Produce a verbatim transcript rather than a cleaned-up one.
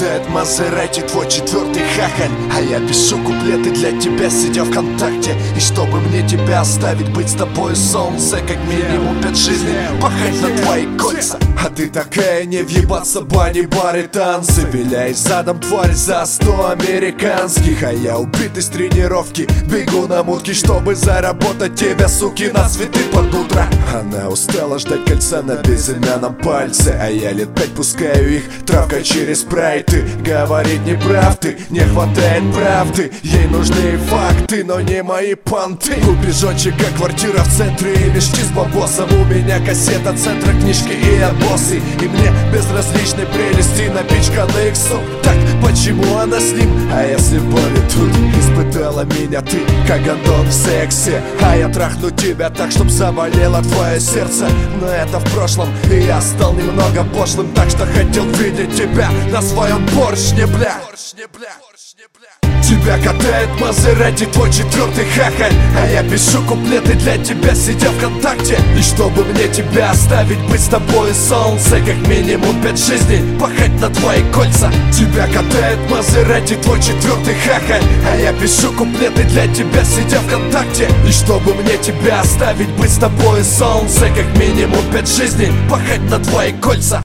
катает Мазерати, твой четвертый хахаль. А я пишу куплеты для тебя, сидя ВКонтакте. И чтобы мне тебя оставить, быть с тобой солнце, как минимум пять жизней, пахать на твои кольца. А ты такая, не въебаться, бани, бары, танцы. Виляй задом, тварь, за сто американских. А я убитый с тренировки, бегу на мутки, чтобы заработать тебя, суки, на цветы под утро. Она устала ждать кольца на безымянном пальце, а я лет пять пускаю их травкой через спрайты. Говорит, не прав ты, не хватает правды. Ей нужны факты, но не мои понты. Купежочек, как квартира в центре и мешки с бабосом. У меня кассета центра, книжки и отбосы. И мне безразличны прелести напичканы иксом. Так почему она с ним? А если боли тут испытала меня ты, как Антон в сексе. А я трахну тебя так, чтоб заболело твое сердце. Но это в прошлом, и я стал немного пошлым, так что хотел видеть тебя на своем поршне, бля. Тебя катает Мазерати, твой четвертый хахаль. А я пишу куплеты для тебя, сидя ВКонтакте. И чтобы мне тебя оставить, быть с тобой солнце, как минимум пять жизней, пахать на твои кольца. Тебя катает Мазерати, твой четвертый хахаль. А я пишу куплеты для тебя, сидя ВКонтакте. И чтобы мне тебя оставить, быть с тобой солнце, как минимум пять жизней, пахать на твои кольца.